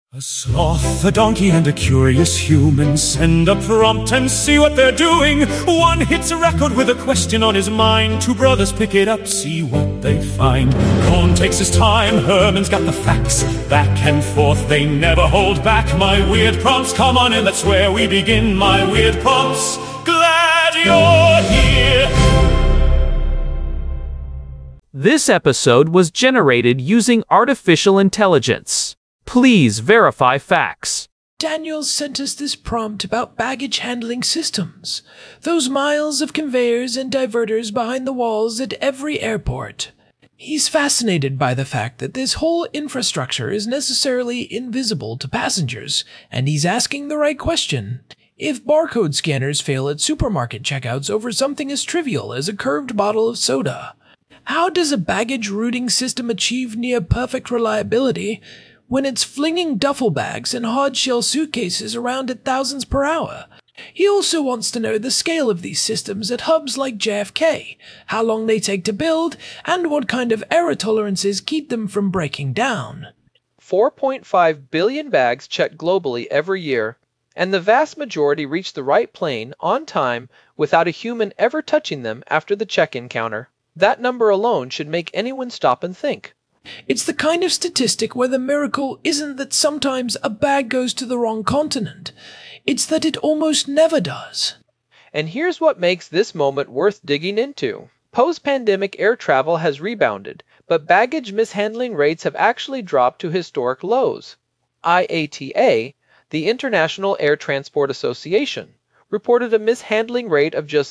A sloth, a donkey, and a curious human send a prompt and see what they're doing. One hits a record with a question on his mind. Two brothers pick it up, see what they find. Cohn takes his time, Herman's got the facts. Back and forth, they never hold back. My weird prompts, come on in, that's where we begin. My weird prompts, glad you're here. This episode was generated using artificial intelligence. Please verify facts. Daniel sent us this prompt about baggage handling systems. Those miles of conveyors and diverters behind the walls at every airport. He's fascinated by the fact that this whole infrastructure is necessarily invisible to passengers, and he's asking the right question. If barcode scanners fail at supermarket checkouts over something as trivial as a curved bottle of soda, how does a baggage routing system achieve near-perfect reliability when it's flinging duffel bags and hard-shell suitcases around at thousands per hour? He also wants to know the scale of these systems at hubs like JFK, how long they take to build, and what kind of error tolerances keep them from breaking down. 4.5 billion bags checked globally every year, and the vast majority reach the right plane on time without a human ever touching them after the check-in counter. That number alone should make anyone stop and think. It's the kind of statistic where the miracle isn't that sometimes a bag goes to the wrong continent. It's that it almost never does. And here's what makes this moment worth digging into. Post-pandemic air travel has rebounded, but baggage mishandling rates have actually dropped to historic lows. IATA, the International Air Transport Association, reported a mishandling rate of just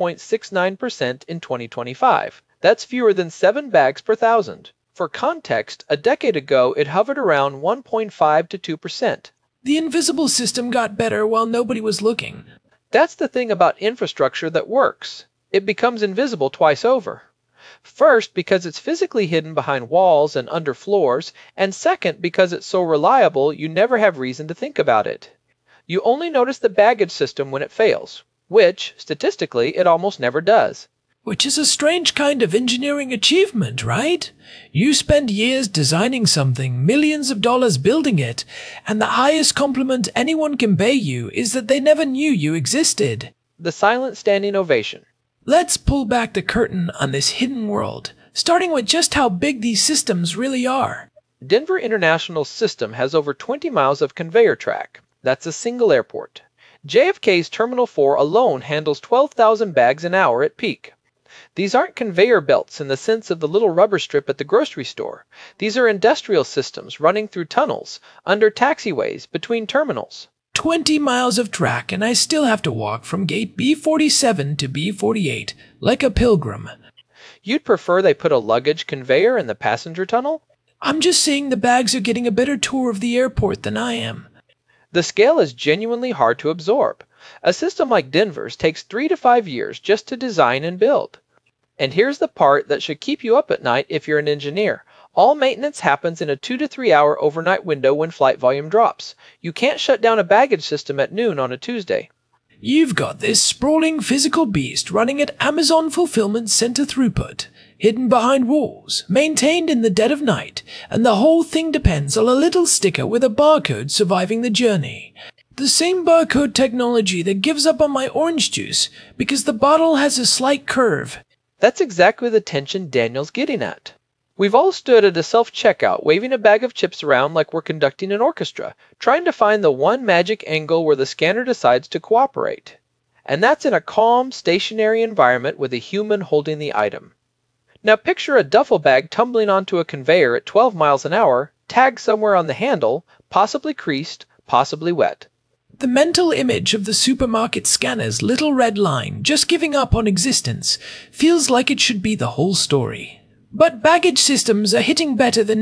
0.69% in 2025. That's fewer than 7 bags per thousand. For context, a decade ago it hovered around 1.5 to 2%. The invisible system got better while nobody was looking. That's the thing about infrastructure that works. It becomes invisible twice over. First, because it's physically hidden behind walls and under floors, and second, because it's so reliable you never have reason to think about it. You only notice the baggage system when it fails, which, statistically, it almost never does. Which is a strange kind of engineering achievement, right? You spend years designing something, millions of dollars building it, and the highest compliment anyone can pay you is that they never knew you existed. The silent standing ovation. Let's pull back the curtain on this hidden world, starting with just how big these systems really are. Denver International System has over 20 miles of conveyor track. That's a single airport. JFK's Terminal 4 alone handles 12,000 bags an hour at peak. These aren't conveyor belts in the sense of the little rubber strip at the grocery store. These are industrial systems running through tunnels, under taxiways, between terminals. 20 miles of track, and I still have to walk from gate B47 to B48, like a pilgrim. You'd prefer they put a luggage conveyor in the passenger tunnel? I'm just saying the bags are getting a better tour of the airport than I am. The scale is genuinely hard to absorb. A system like Denver's takes 3 to 5 years just to design and build. And here's the part that should keep you up at night if you're an engineer. All maintenance happens in a 2 to 3 hour overnight window when flight volume drops. You can't shut down a baggage system at noon on a Tuesday. You've got this sprawling physical beast running at Amazon Fulfillment Center throughput, hidden behind walls, maintained in the dead of night, and the whole thing depends on a little sticker with a barcode surviving the journey. The same barcode technology that gives up on my orange juice because the bottle has a slight curve. That's exactly the tension Daniel's getting at. We've all stood at a self-checkout waving a bag of chips around like we're conducting an orchestra, trying to find the one magic angle where the scanner decides to cooperate. And that's in a calm, stationary environment with a human holding the item. Now picture a duffel bag tumbling onto a conveyor at 12 miles an hour, tagged somewhere on the handle, possibly creased, possibly wet. The mental image of the supermarket scanner's little red line just giving up on existence feels like it should be the whole story. But baggage systems are hitting better than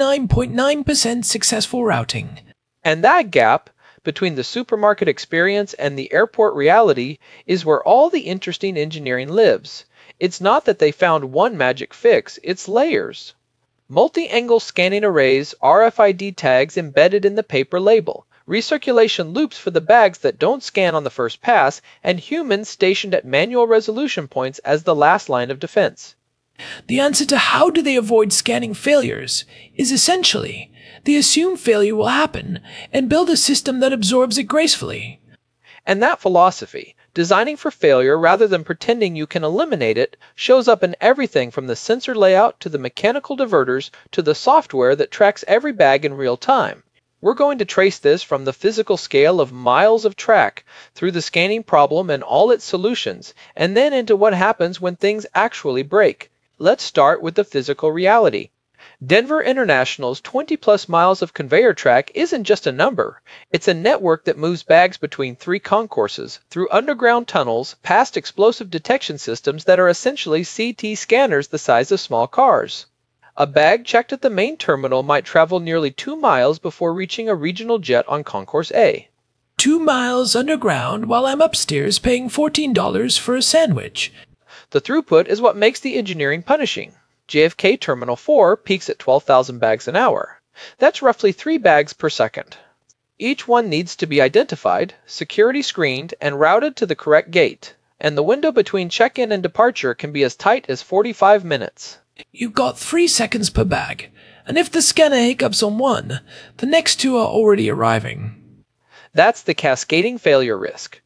99.9% successful routing. And that gap between the supermarket experience and the airport reality is where all the interesting engineering lives. It's not that they found one magic fix, it's layers. Multi-angle scanning arrays, RFID tags embedded in the paper label, recirculation loops for the bags that don't scan on the first pass, and humans stationed at manual resolution points as the last line of defense. The answer to how do they avoid scanning failures is essentially they assume failure will happen and build a system that absorbs it gracefully. And that philosophy, designing for failure rather than pretending you can eliminate it, shows up in everything from the sensor layout to the mechanical diverters to the software that tracks every bag in real time. We're going to trace this from the physical scale of miles of track, through the scanning problem and all its solutions, and then into what happens when things actually break. Let's start with the physical reality. Denver International's 20-plus miles of conveyor track isn't just a number. It's a network that moves bags between 3 concourses, through underground tunnels, past explosive detection systems that are essentially CT scanners the size of small cars. A bag checked at the main terminal might travel nearly 2 miles before reaching a regional jet on Concourse A. 2 miles underground while I'm upstairs paying $14 for a sandwich. The throughput is what makes the engineering punishing. JFK Terminal 4 peaks at 12,000 bags an hour. That's roughly 3 bags per second. Each one needs to be identified, security screened, and routed to the correct gate. And the window between check-in and departure can be as tight as 45 minutes. You've got 3 seconds per bag, and if the scanner hiccups on one, the next 2 are already arriving. That's the cascading failure risk.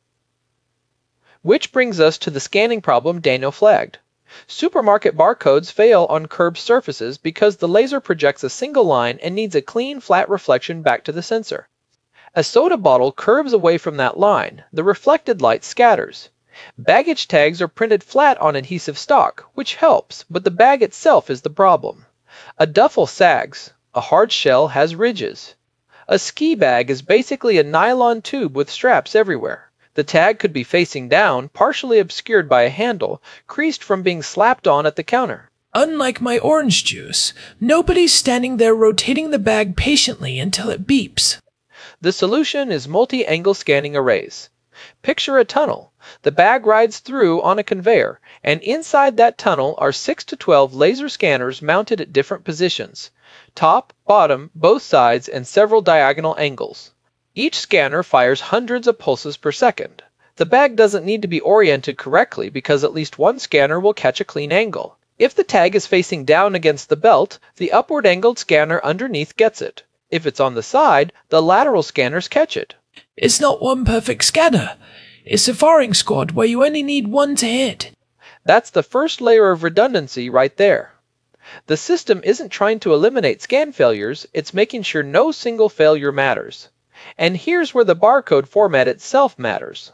Which brings us to the scanning problem Daniel flagged. Supermarket barcodes fail on curved surfaces because the laser projects a single line and needs a clean, flat reflection back to the sensor. A soda bottle curves away from that line. The reflected light scatters. Baggage tags are printed flat on adhesive stock, which helps, but the bag itself is the problem. A duffel sags. A hard shell has ridges. A ski bag is basically a nylon tube with straps everywhere. The tag could be facing down, partially obscured by a handle, creased from being slapped on at the counter. Unlike my orange juice, nobody's standing there rotating the bag patiently until it beeps. The solution is multi-angle scanning arrays. Picture a tunnel. The bag rides through on a conveyor, and inside that tunnel are 6 to 12 laser scanners mounted at different positions. Top, bottom, both sides, and several diagonal angles. Each scanner fires hundreds of pulses per second. The bag doesn't need to be oriented correctly because at least one scanner will catch a clean angle. If the tag is facing down against the belt, the upward angled scanner underneath gets it. If it's on the side, the lateral scanners catch it. It's not one perfect scanner. It's a firing squad where you only need one to hit. That's the first layer of redundancy right there. The system isn't trying to eliminate scan failures, it's making sure no single failure matters. And here's where the barcode format itself matters.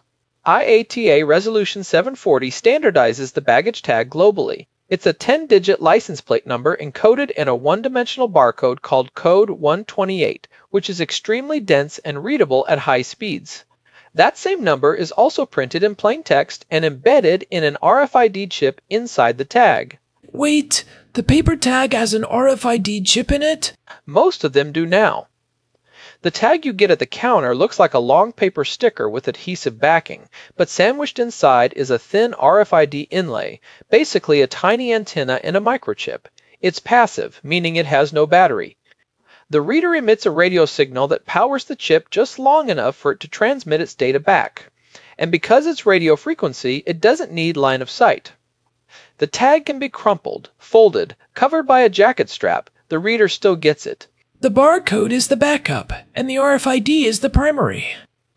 IATA Resolution 740 standardizes the baggage tag globally. It's a 10-digit license plate number encoded in a one-dimensional barcode called Code 128, which is extremely dense and readable at high speeds. That same number is also printed in plain text and embedded in an RFID chip inside the tag. Wait, the paper tag has an RFID chip in it? Most of them do now. The tag you get at the counter looks like a long paper sticker with adhesive backing, but sandwiched inside is a thin RFID inlay, basically a tiny antenna in a microchip. It's passive, meaning it has no battery. The reader emits a radio signal that powers the chip just long enough for it to transmit its data back. And because it's radio frequency, it doesn't need line of sight. The tag can be crumpled, folded, covered by a jacket strap. The reader still gets it. The barcode is the backup, and the RFID is the primary.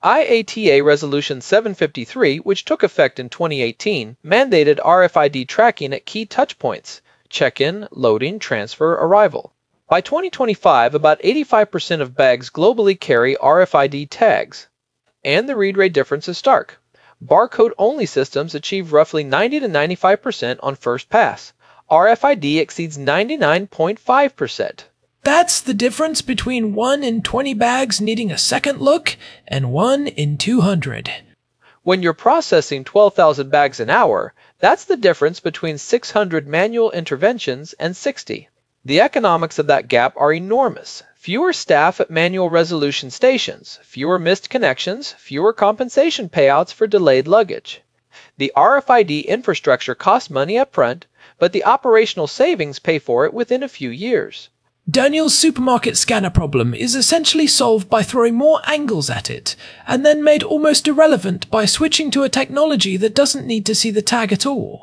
IATA Resolution 753, which took effect in 2018, mandated RFID tracking at key touchpoints: check-in, loading, transfer, arrival. By 2025, about 85% of bags globally carry RFID tags. And the read rate difference is stark. Barcode-only systems achieve roughly 90 to 95% on first pass. RFID exceeds 99.5%. That's the difference between 1 in 20 bags needing a second look and 1 in 200. When you're processing 12,000 bags an hour, that's the difference between 600 manual interventions and 60. The economics of that gap are enormous. Fewer staff at manual resolution stations, fewer missed connections, fewer compensation payouts for delayed luggage. The RFID infrastructure costs money up front, but the operational savings pay for it within a few years. Daniel's supermarket scanner problem is essentially solved by throwing more angles at it, and then made almost irrelevant by switching to a technology that doesn't need to see the tag at all.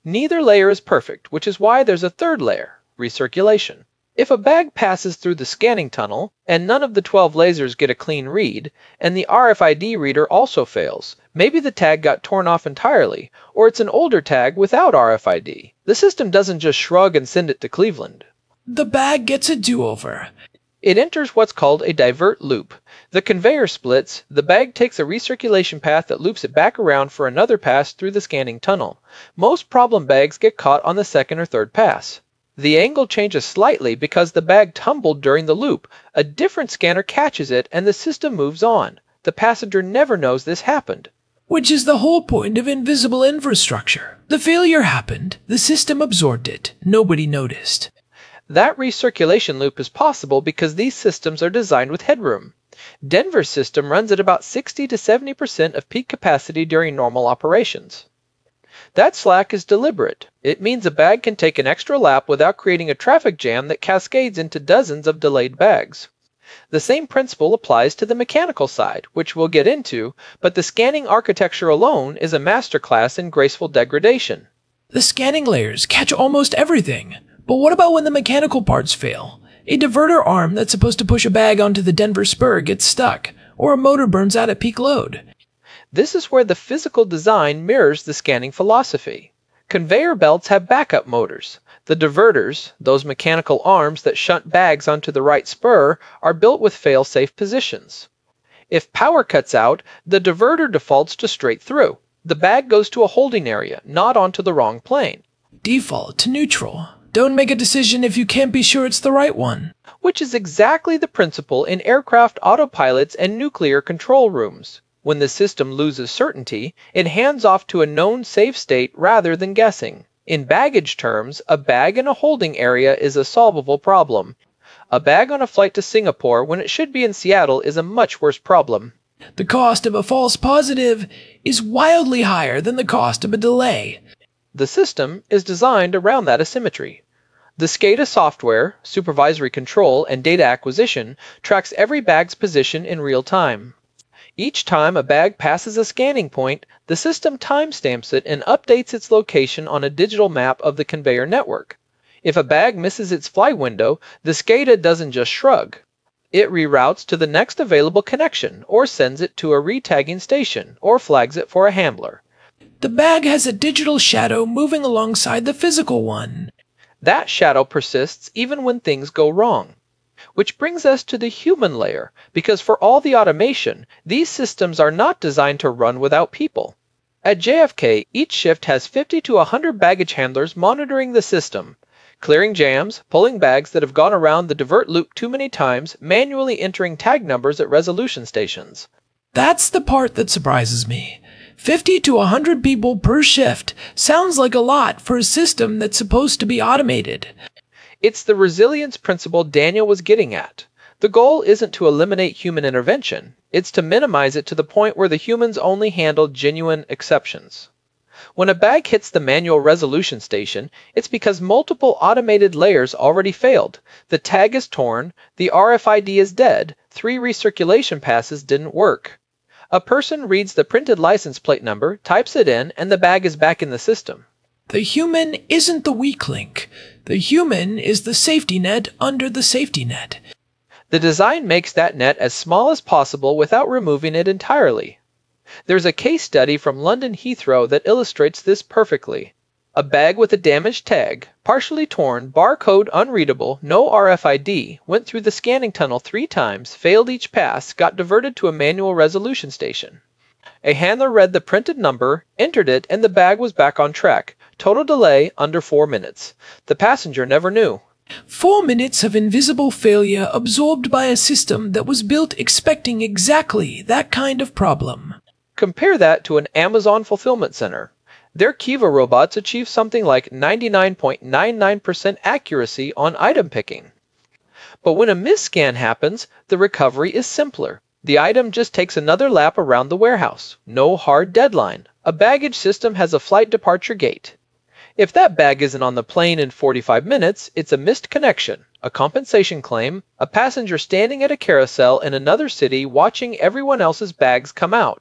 Neither layer is perfect, which is why there's a third layer, recirculation. If a bag passes through the scanning tunnel, and none of the 12 lasers get a clean read, and the RFID reader also fails, maybe the tag got torn off entirely, or it's an older tag without RFID. The system doesn't just shrug and send it to Cleveland. The bag gets a do-over. It enters what's called a divert loop. The conveyor splits, the bag takes a recirculation path that loops it back around for another pass through the scanning tunnel. Most problem bags get caught on the second or third pass. The angle changes slightly because the bag tumbled during the loop. A different scanner catches it and the system moves on. The passenger never knows this happened. Which is the whole point of invisible infrastructure. The failure happened, the system absorbed it, nobody noticed. That recirculation loop is possible because these systems are designed with headroom. Denver's system runs at about 60 to 70% of peak capacity during normal operations. That slack is deliberate. It means a bag can take an extra lap without creating a traffic jam that cascades into dozens of delayed bags. The same principle applies to the mechanical side, which we'll get into, but the scanning architecture alone is a masterclass in graceful degradation. The scanning layers catch almost everything. But what about when the mechanical parts fail? A diverter arm that's supposed to push a bag onto the Denver spur gets stuck, or a motor burns out at peak load. This is where the physical design mirrors the scanning philosophy. Conveyor belts have backup motors. The diverters, those mechanical arms that shunt bags onto the right spur, are built with fail-safe positions. If power cuts out, the diverter defaults to straight through. The bag goes to a holding area, not onto the wrong plane. Default to neutral. Don't make a decision if you can't be sure it's the right one. Which is exactly the principle in aircraft autopilots and nuclear control rooms. When the system loses certainty, it hands off to a known safe state rather than guessing. In baggage terms, a bag in a holding area is a solvable problem. A bag on a flight to Singapore when it should be in Seattle is a much worse problem. The cost of a false positive is wildly higher than the cost of a delay. The system is designed around that asymmetry. The SCADA software, supervisory control, and data acquisition tracks every bag's position in real time. Each time a bag passes a scanning point, the system timestamps it and updates its location on a digital map of the conveyor network. If a bag misses its fly window, the SCADA doesn't just shrug. It reroutes to the next available connection, or sends it to a retagging station, or flags it for a handler. The bag has a digital shadow moving alongside the physical one. That shadow persists even when things go wrong. Which brings us to the human layer, because for all the automation, these systems are not designed to run without people. At JFK, each shift has 50 to 100 baggage handlers monitoring the system, clearing jams, pulling bags that have gone around the divert loop too many times, manually entering tag numbers at resolution stations. That's the part that surprises me. 50 to 100 people per shift sounds like a lot for a system that's supposed to be automated. It's the resilience principle Daniel was getting at. The goal isn't to eliminate human intervention, it's to minimize it to the point where the humans only handle genuine exceptions. When a bag hits the manual resolution station, it's because multiple automated layers already failed. The tag is torn, the RFID is dead, 3 recirculation passes didn't work. A person reads the printed license plate number, types it in, and the bag is back in the system. The human isn't the weak link. The human is the safety net under the safety net. The design makes that net as small as possible without removing it entirely. There's a case study from London Heathrow that illustrates this perfectly. A bag with a damaged tag, partially torn, barcode unreadable, no RFID, went through the scanning tunnel 3 times, failed each pass, got diverted to a manual resolution station. A handler read the printed number, entered it, and the bag was back on track. Total delay under 4 minutes. The passenger never knew. 4 minutes of invisible failure absorbed by a system that was built expecting exactly that kind of problem. Compare that to an Amazon fulfillment center. Their Kiva robots achieve something like 99.99% accuracy on item picking. But when a misscan happens, the recovery is simpler. The item just takes another lap around the warehouse. No hard deadline. A baggage system has a flight departure gate. If that bag isn't on the plane in 45 minutes, it's a missed connection, a compensation claim, a passenger standing at a carousel in another city watching everyone else's bags come out.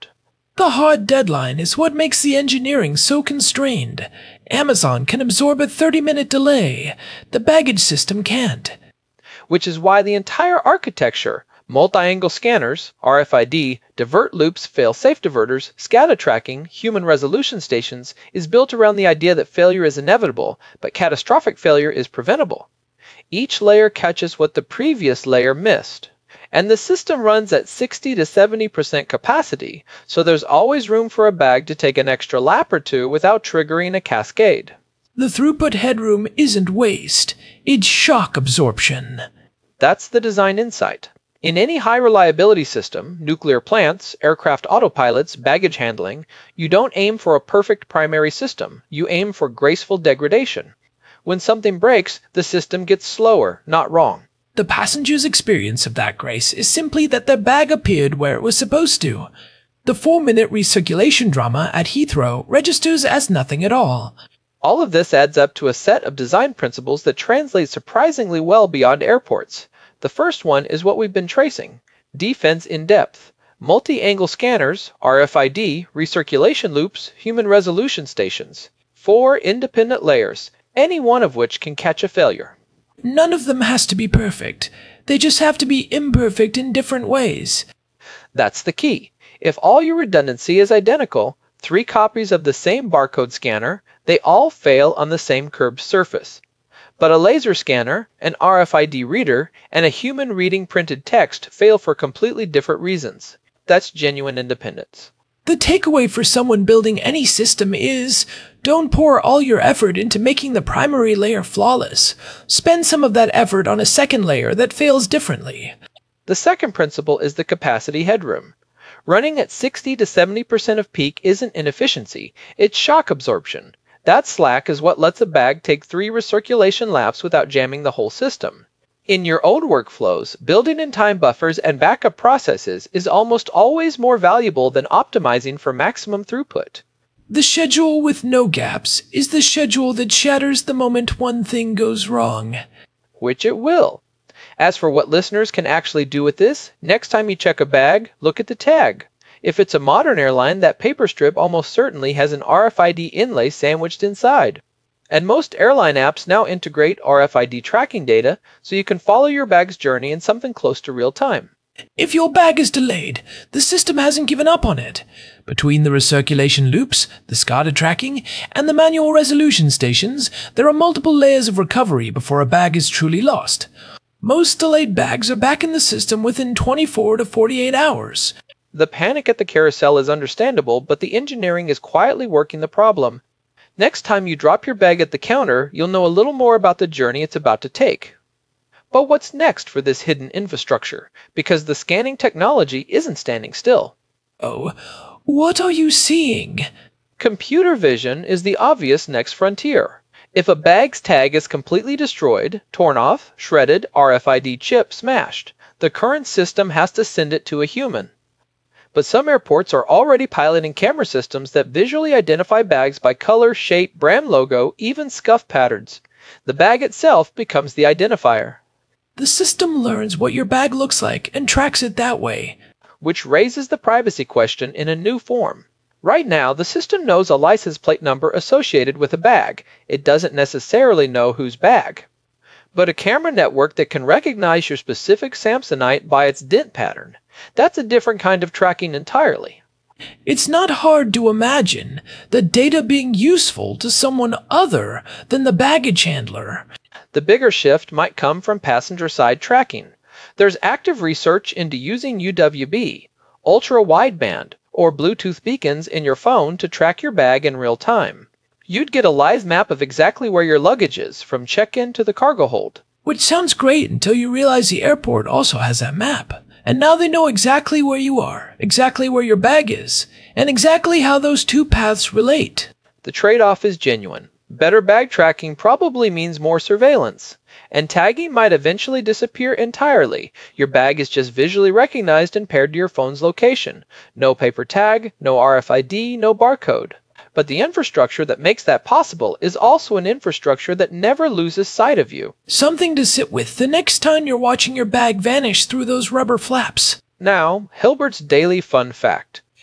The hard deadline is what makes the engineering so constrained. Amazon can absorb a 30-minute delay. The baggage system can't. Which is why the entire architecture, multi-angle scanners, RFID, divert loops, fail-safe diverters, SCADA tracking, human resolution stations, is built around the idea that failure is inevitable, but catastrophic failure is preventable. Each layer catches what the previous layer missed. And the system runs at 60 to 70% capacity, so there's always room for a bag to take an extra lap or two without triggering a cascade. The throughput headroom isn't waste, it's shock absorption. That's the design insight. In any high-reliability system, nuclear plants, aircraft autopilots, baggage handling, you don't aim for a perfect primary system, you aim for graceful degradation. When something breaks, the system gets slower, not wrong. The passenger's experience of that grace is simply that their bag appeared where it was supposed to. The 4-minute recirculation drama at Heathrow registers as nothing at all. All of this adds up to a set of design principles that translate surprisingly well beyond airports. The first one is what we've been tracing: defense in depth. Multi-angle scanners, RFID, recirculation loops, human resolution stations. 4 independent layers, any one of which can catch a failure. None of them has to be perfect. They just have to be imperfect in different ways. That's the key. If all your redundancy is identical, 3 copies of the same barcode scanner, they all fail on the same curved surface. But a laser scanner, an RFID reader, and a human reading printed text fail for completely different reasons. That's genuine independence. The takeaway for someone building any system is, don't pour all your effort into making the primary layer flawless. Spend some of that effort on a second layer that fails differently. The second principle is the capacity headroom. Running at 60 to 70% of peak isn't inefficiency, it's shock absorption. That slack is what lets a bag take 3 recirculation laps without jamming the whole system. In your own workflows, building in time buffers and backup processes is almost always more valuable than optimizing for maximum throughput. The schedule with no gaps is the schedule that shatters the moment one thing goes wrong. Which it will. As for what listeners can actually do with this, next time you check a bag, look at the tag. If it's a modern airline, that paper strip almost certainly has an RFID inlay sandwiched inside. And most airline apps now integrate RFID tracking data, so you can follow your bag's journey in something close to real time. If your bag is delayed, the system hasn't given up on it. Between the recirculation loops, the SCADA tracking, and the manual resolution stations, there are multiple layers of recovery before a bag is truly lost. Most delayed bags are back in the system within 24 to 48 hours. The panic at the carousel is understandable, but the engineering is quietly working the problem. Next time you drop your bag at the counter, you'll know a little more about the journey it's about to take. But what's next for this hidden infrastructure? Because the scanning technology isn't standing still. Oh, what are you seeing? Computer vision is the obvious next frontier. If a bag's tag is completely destroyed, torn off, shredded, RFID chip smashed, the current system has to send it to a human. But some airports are already piloting camera systems that visually identify bags by color, shape, brand logo, even scuff patterns. The bag itself becomes the identifier. The system learns what your bag looks like and tracks it that way. Which raises the privacy question in a new form. Right now, the system knows a license plate number associated with a bag. It doesn't necessarily know whose bag. But a camera network that can recognize your specific Samsonite by its dent pattern, that's a different kind of tracking entirely. It's not hard to imagine the data being useful to someone other than the baggage handler. The bigger shift might come from passenger-side tracking. There's active research into using UWB, ultra-wideband, or Bluetooth beacons in your phone to track your bag in real time. You'd get a live map of exactly where your luggage is, from check-in to the cargo hold. Which sounds great until you realize the airport also has that map. And now they know exactly where you are, exactly where your bag is, and exactly how those two paths relate. The trade-off is genuine. Better bag tracking probably means more surveillance. And tagging might eventually disappear entirely. Your bag is just visually recognized and paired to your phone's location. No paper tag, no RFID, no barcode. But the infrastructure that makes that possible is also an infrastructure that never loses sight of you. Something to sit with the next time you're watching your bag vanish through those rubber flaps. Now, Hilbert's daily fun fact.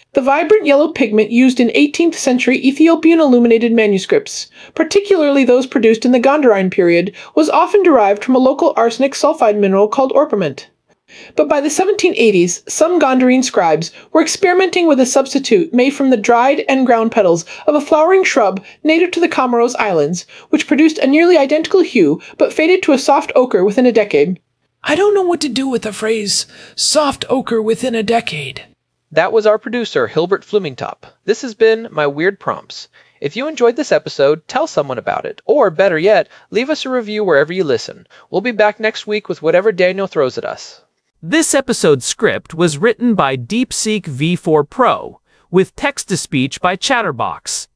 The vibrant yellow pigment used in 18th century Ethiopian illuminated manuscripts, particularly those produced in the Gondarine period, was often derived from a local arsenic sulfide mineral called orpiment. But by the 1780s, some Gondarine scribes were experimenting with a substitute made from the dried and ground petals of a flowering shrub native to the Comoros Islands, which produced a nearly identical hue but faded to a soft ochre within a decade. I don't know what to do with the phrase, soft ochre within a decade. That was our producer, Hilbert Flumingtop. This has been My Weird Prompts. If you enjoyed this episode, tell someone about it. Or, better yet, leave us a review wherever you listen. We'll be back next week with whatever Daniel throws at us. This episode's script was written by DeepSeek V4 Pro, with text-to-speech by Chatterbox.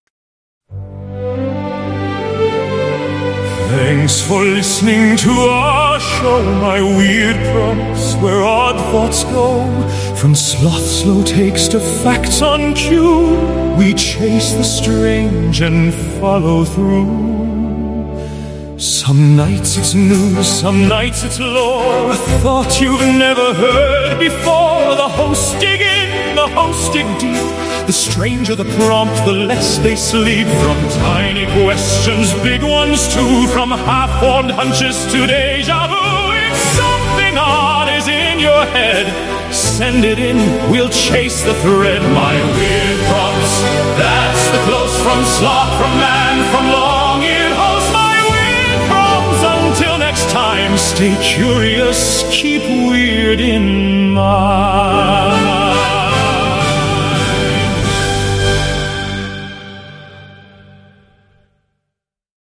Thanks for listening to our show, My Weird Prompts, where odd thoughts go. From sloth slow takes to facts on cue, we chase the strange and follow through. Some nights it's news, some nights it's lore, a thought you've never heard before. The hosts dig in, the hosts dig deep. The stranger the prompt, the less they sleep. From tiny questions, big ones too. From half-formed hunches to deja vu. If something odd is in your head, send it in, we'll chase the thread. My Weird Prompts, that's the close from sloth, from man, from long-eared host. My Weird Prompts, until next time, stay curious, keep weird in mind.